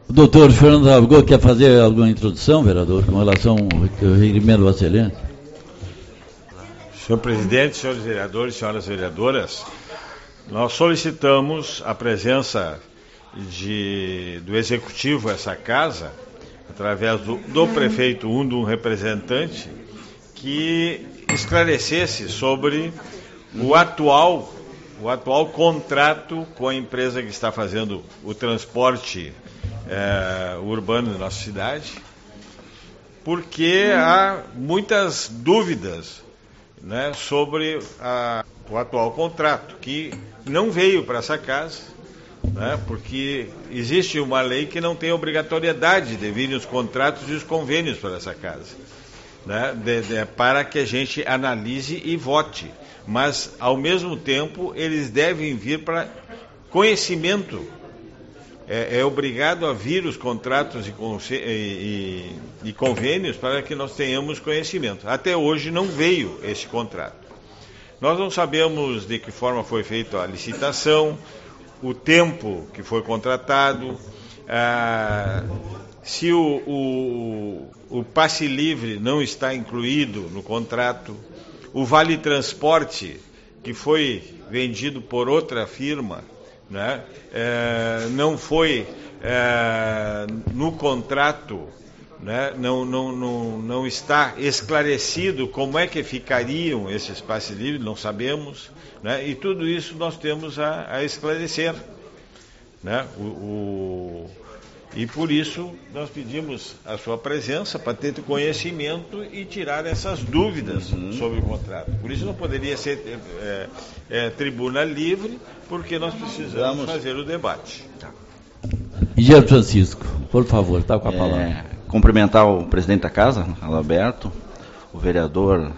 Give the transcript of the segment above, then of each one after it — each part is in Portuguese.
O doutor Fernando Ravgol quer fazer alguma introdução, vereador, com relação ao requerimento do Vossa Excelência? Senhor presidente, senhores vereadores, senhoras vereadoras, nós solicitamos a presença do executivo a essa casa, através do prefeito, de um representante, que esclarecesse sobre o atual contrato com a empresa que está fazendo o transporte urbano da nossa cidade, porque há muitas dúvidas, né, sobre o atual contrato, que não veio para essa casa, né, porque existe uma lei que não tem obrigatoriedade de virem os contratos e os convênios para essa casa, né, para que a gente analise e vote. Mas, ao mesmo tempo, eles devem vir para conhecimento. É obrigado a vir os contratos e convênios para que nós tenhamos conhecimento. Até hoje não veio esse contrato. Nós não sabemos de que forma foi feita a licitação, o tempo que foi contratado, se o passe livre não está incluído no contrato, o vale transporte que foi vendido por outra firma, né, não foi no contrato, né, não está esclarecido como é que ficariam esses passes livres, não sabemos, né, e tudo isso nós temos a esclarecer, né, e por isso nós pedimos a sua presença para ter conhecimento e tirar essas dúvidas sobre o contrato. Por isso não poderia ser tribuna livre, porque nós precisamos fazer o debate. Engenheiro Francisco, por favor, está com a palavra. Cumprimentar o presidente da casa, Alberto, o vereador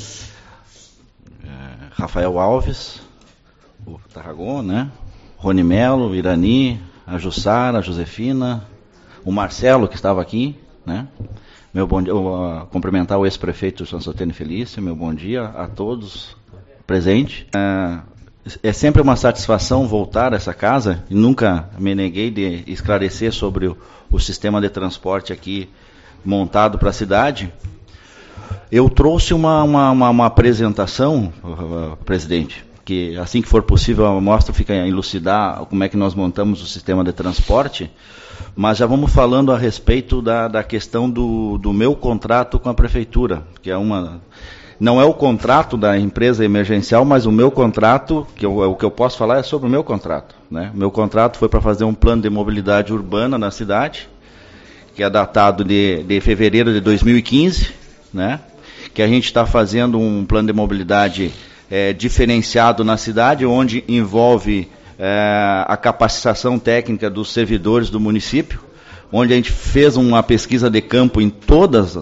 Rafael Alves, o Tarragão, né? Rony Melo, Irani, a Jussara, a Josefina, o Marcelo, que estava aqui, né? Meu bom dia, cumprimentar o ex-prefeito São Sotene Felício, meu bom dia a todos presentes. É sempre uma satisfação voltar a essa casa, e nunca me neguei de esclarecer sobre o sistema de transporte aqui montado para a cidade. Eu trouxe uma apresentação, presidente, que assim que for possível a mostra fica a elucidar como é que nós montamos o sistema de transporte, mas já vamos falando a respeito da questão do meu contrato com a prefeitura, que não é o contrato da empresa emergencial, mas o meu contrato, o que eu posso falar é sobre o meu contrato, né? O meu contrato foi para fazer um plano de mobilidade urbana na cidade, que é datado de fevereiro de 2015, né? Que a gente está fazendo um plano de mobilidade diferenciado na cidade, onde envolve a capacitação técnica dos servidores do município, onde a gente fez uma pesquisa de campo em todos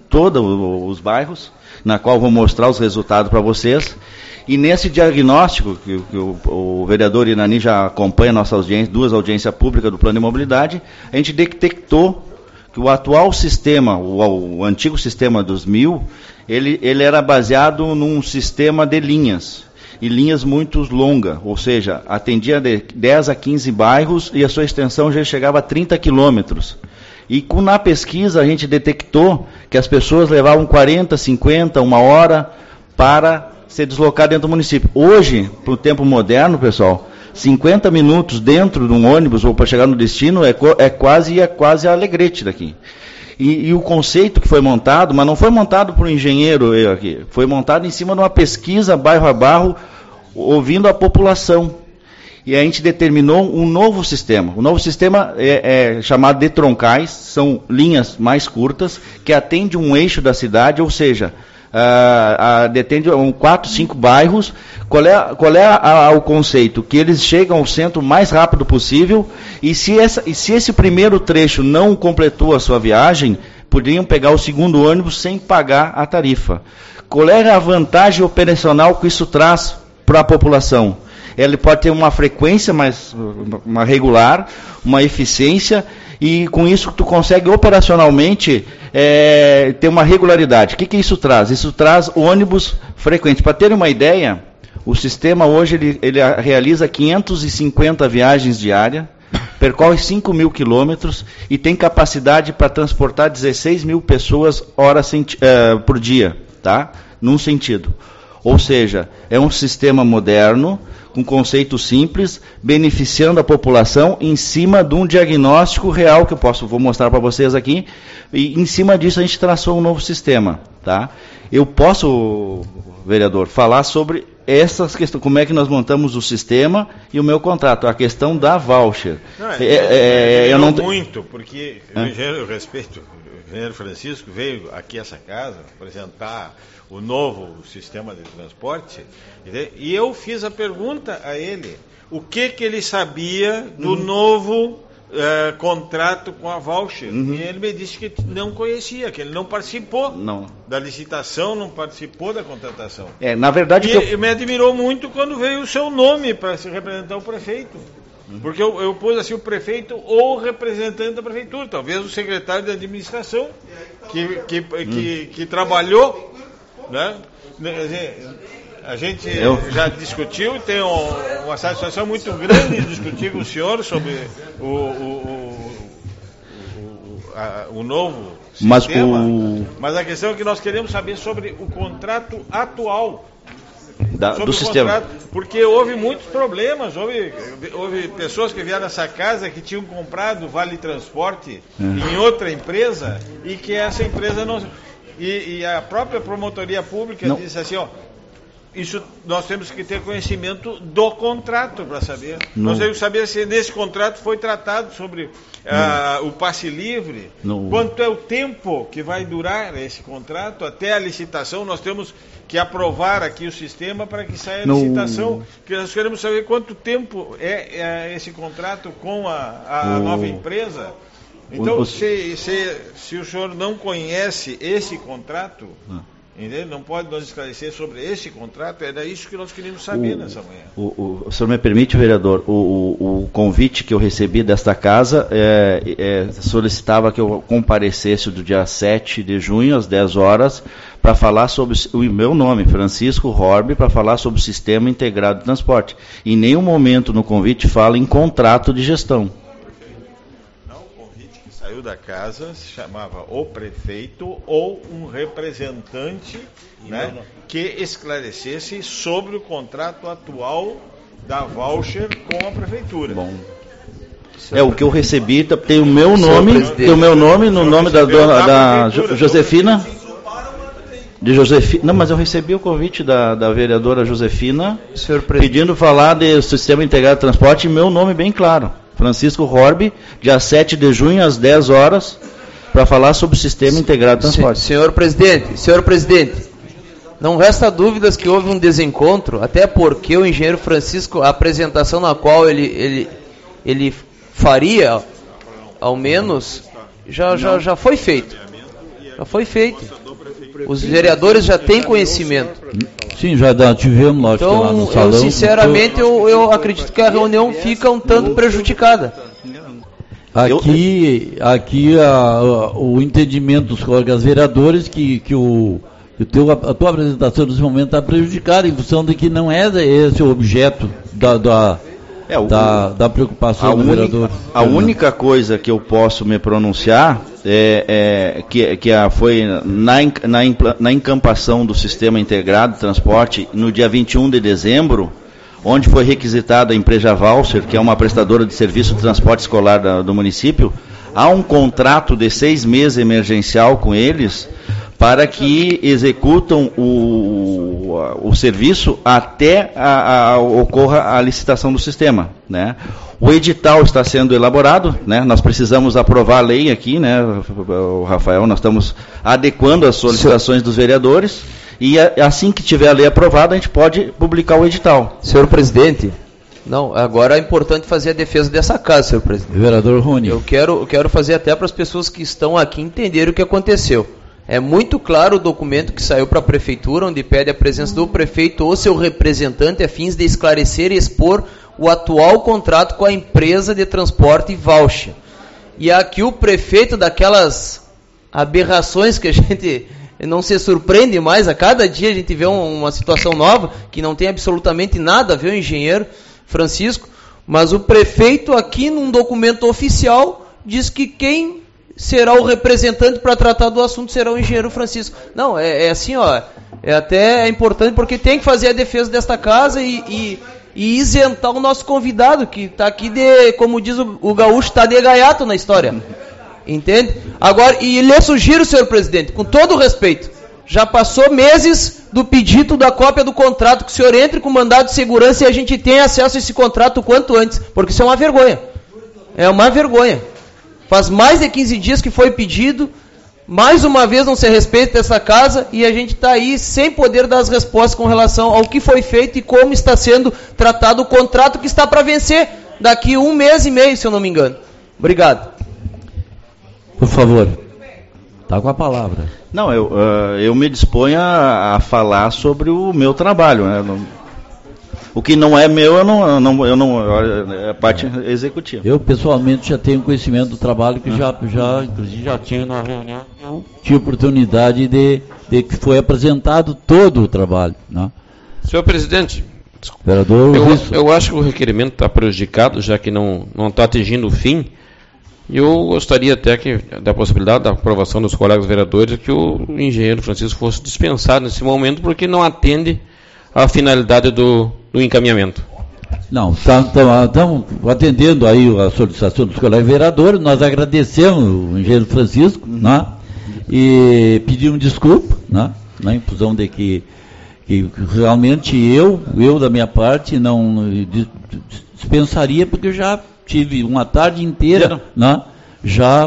os bairros, na qual vou mostrar os resultados para vocês. E nesse diagnóstico, que o vereador Irani já acompanha a nossa audiência, 2 audiências públicas do plano de mobilidade, a gente detectou que o atual sistema, o antigo sistema dos 1000, ele era baseado num sistema de linhas, e linhas muito longas, ou seja, atendia de 10 a 15 bairros e a sua extensão já chegava a 30 quilômetros. E na pesquisa a gente detectou que as pessoas levavam 40, 50, 1 hora para se deslocar dentro do município. Hoje, para o tempo moderno, pessoal, 50 minutos dentro de um ônibus ou para chegar no destino é quase a Alegrete daqui. E o conceito que foi montado, mas não foi montado por um engenheiro aqui, foi montado em cima de uma pesquisa bairro a bairro, ouvindo a população. E a gente determinou um novo sistema. O novo sistema é chamado de troncais, são linhas mais curtas, que atendem um eixo da cidade, ou seja, atende 4, 5 bairros. Qual é o conceito? Que eles chegam ao centro o mais rápido possível, e se esse primeiro trecho não completou a sua viagem, poderiam pegar o segundo ônibus sem pagar a tarifa. Qual é a vantagem operacional que isso traz para a população? Ele pode ter uma frequência mais uma regular, uma eficiência, e com isso tu consegue operacionalmente ter uma regularidade. O que isso traz? Isso traz ônibus frequentes. Para ter uma ideia, o sistema hoje ele realiza 550 viagens diárias, percorre 5 mil quilômetros e tem capacidade para transportar 16 mil pessoas por dia, tá? Num sentido. Ou seja, é um sistema moderno, com conceito simples, beneficiando a população em cima de um diagnóstico real que vou mostrar para vocês aqui, e em cima disso a gente traçou um novo sistema, tá? Eu posso, vereador, falar sobre essas questões, como é que nós montamos o sistema e o meu contrato, a questão da voucher. Eu não muito, porque eu respeito, o engenheiro Francisco veio aqui a essa casa apresentar o novo sistema de transporte, e eu fiz a pergunta a ele, o que ele sabia do novo contrato com a voucher, e ele me disse que não conhecia, que ele não participou da licitação, não participou da contratação. Na verdade... E me admirou muito quando veio o seu nome para se representar o prefeito. Porque eu pus assim, o prefeito ou o representante da prefeitura, talvez o secretário de administração, que trabalhou, né? A gente já discutiu, tem uma satisfação muito grande de discutir com o senhor sobre o novo sistema, mas a questão é que nós queremos saber sobre o contrato atual. Do sistema. Porque houve muitos problemas, houve pessoas que vieram nessa casa que tinham comprado Vale Transporte em outra empresa e que essa empresa não... E a própria promotoria pública disse assim, isso nós temos que ter conhecimento do contrato para saber. Nós temos que saber se nesse contrato foi tratado sobre o passe livre, quanto é o tempo que vai durar esse contrato até a licitação. Nós temos que aprovar aqui o sistema para que saia a licitação, que nós queremos saber quanto tempo é esse contrato com a nova empresa. Então, se o senhor não conhece esse contrato, não pode nos esclarecer sobre esse contrato, era isso que nós queríamos saber nessa manhã. O senhor me permite, vereador, o convite que eu recebi desta casa solicitava que eu comparecesse do dia 7 de junho, às 10 horas, para falar sobre o meu nome, Francisco Horby, para falar sobre o Sistema Integrado de Transporte. Em nenhum momento no convite fala em contrato de gestão. Saiu da casa, se chamava o prefeito ou um representante, né, que esclarecesse sobre o contrato atual da voucher com a prefeitura. Bom. O que eu recebi tem o meu nome, no nome da dona da Josefina. Não, mas eu recebi o convite da vereadora Josefina pedindo falar do Sistema Integrado de Transporte, e meu nome bem claro. Francisco Horby, dia 7 de junho, às 10 horas, para falar sobre o Sistema Integrado de Transporte. Senhor presidente, não resta dúvidas que houve um desencontro, até porque o engenheiro Francisco, a apresentação na qual ele faria, ao menos, já foi feito. Já foi feito. Os vereadores já têm conhecimento. Sim, já tivemos lá, então, lá no salão. Sinceramente, eu acredito que a reunião fica um tanto prejudicada. Aqui o entendimento dos colegas vereadores que a tua apresentação nesse momento está prejudicada em função de que não é esse o objeto da preocupação do vereador. A única coisa que eu posso me pronunciar foi na encampação do Sistema Integrado de Transporte no dia 21 de dezembro, onde foi requisitada a empresa Valser, que é uma prestadora de serviço de transporte escolar do município. Há um contrato de 6 meses emergencial com eles para que executam o serviço até ocorra a licitação do sistema, né? O edital está sendo elaborado, né? Nós precisamos aprovar a lei aqui, né, o Rafael, nós estamos adequando as solicitações dos vereadores, e assim que tiver a lei aprovada, a gente pode publicar o edital. Senhor presidente, agora é importante fazer a defesa dessa casa, senhor presidente. Vereador Rony. Eu quero fazer até para as pessoas que estão aqui entenderem o que aconteceu. É muito claro o documento que saiu para a prefeitura, onde pede a presença do prefeito ou seu representante a fins de esclarecer e expor o atual contrato com a empresa de transporte voucher. E aqui o prefeito, daquelas aberrações que a gente não se surpreende mais, a cada dia a gente vê uma situação nova, que não tem absolutamente nada a ver o engenheiro Francisco. Mas o prefeito aqui, num documento oficial, diz que quem será o representante para tratar do assunto será o engenheiro Francisco. Não, é assim, ó, é importante porque tem que fazer a defesa desta casa e isentar o nosso convidado, que está aqui como diz o gaúcho, está de gaiato na história. Entende? Agora, e lhe sugiro, senhor presidente, com todo o respeito, já passou meses do pedido da cópia do contrato, que o senhor entre com mandado de segurança e a gente tenha acesso a esse contrato o quanto antes, porque isso é uma vergonha. É uma vergonha. Faz mais de 15 dias que foi pedido, mais uma vez não se respeita essa casa e a gente está aí sem poder dar as respostas com relação ao que foi feito e como está sendo tratado o contrato que está para vencer daqui 1 mês e meio, se eu não me engano. Obrigado. Por favor, está com a palavra. Não, eu me disponho a falar sobre o meu trabalho, né? O que não é meu, eu não é parte executiva. Eu, pessoalmente, já tenho conhecimento do trabalho que inclusive, já tinha na reunião, tive oportunidade de que foi apresentado todo o trabalho, né? Senhor presidente, vereador, eu acho que o requerimento está prejudicado, já que não está atingindo o fim. E eu gostaria até da possibilidade da aprovação dos colegas vereadores que o engenheiro Francisco fosse dispensado nesse momento, porque não atende à finalidade do encaminhamento. Não, estamos atendendo aí a solicitação dos colegas vereadores, nós agradecemos o engenheiro Francisco, né, e pedimos desculpa, né, na infusão de que realmente eu da minha parte não dispensaria, porque eu já tive uma tarde inteira, né, já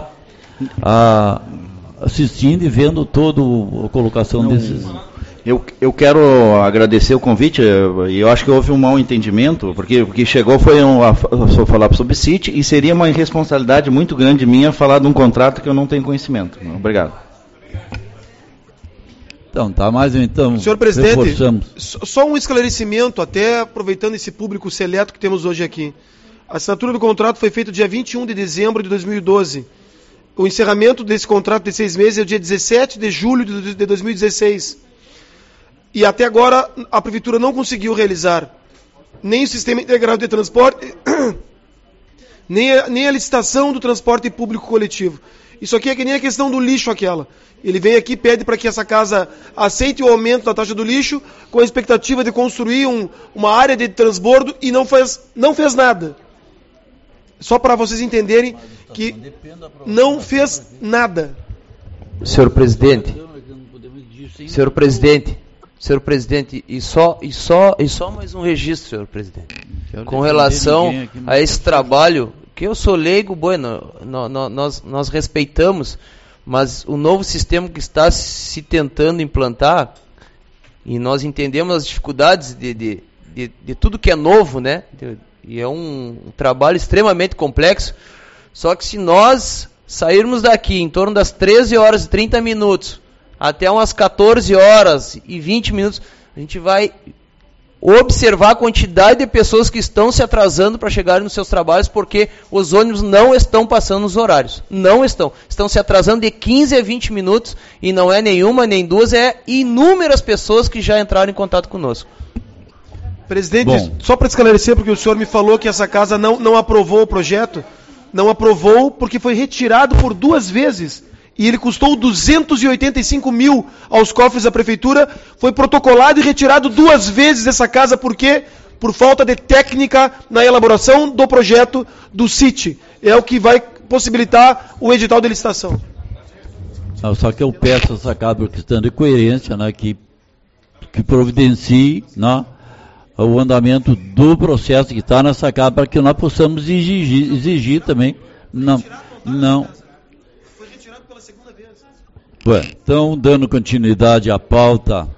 assistindo e vendo toda a colocação desses... Eu quero agradecer o convite, e eu acho que houve um mau entendimento, porque o que chegou foi falar sobre o CIT, e seria uma irresponsabilidade muito grande minha falar de um contrato que eu não tenho conhecimento. Obrigado. Então, tá mais então. Senhor presidente, reforçamos. Só um esclarecimento, até aproveitando esse público seleto que temos hoje aqui. A assinatura do contrato foi feita dia 21 de dezembro de 2012. O encerramento desse contrato de 6 meses é o dia 17 de julho de 2016. E até agora a Prefeitura não conseguiu realizar nem o Sistema Integrado de Transporte, nem a licitação do transporte público coletivo. Isso aqui é que nem a questão do lixo aquela. Ele vem aqui e pede para que essa casa aceite o aumento da taxa do lixo, com a expectativa de construir uma área de transbordo, e não fez nada. Só para vocês entenderem que não fez nada. Senhor presidente, e só mais um registro, senhor presidente. Com relação a esse trabalho, que eu sou leigo, bueno, nós respeitamos, mas o novo sistema que está se tentando implantar, e nós entendemos as dificuldades de tudo que é novo, né? E é um trabalho extremamente complexo, só que se nós sairmos daqui em torno das 13 horas e 30 minutos, até umas 14 horas e 20 minutos, a gente vai observar a quantidade de pessoas que estão se atrasando para chegarem nos seus trabalhos, porque os ônibus não estão passando nos horários. Não estão. Estão se atrasando de 15 a 20 minutos, e não é nenhuma, nem duas, é inúmeras pessoas que já entraram em contato conosco. Presidente, só para esclarecer, porque o senhor me falou que essa casa não aprovou o projeto. Não aprovou porque foi retirado por 2 vezes. E ele custou 285 mil aos cofres da Prefeitura. Foi protocolado e retirado 2 vezes essa casa. Por quê? Por falta de técnica na elaboração do projeto do CIT. É o que vai possibilitar o edital de licitação. Só que eu peço essa casa por questão de coerência, né, que providencie, né, o andamento do processo que está nessa casa, para que nós possamos exigir também. Não. Foi retirado pela segunda vez. Então, dando continuidade à pauta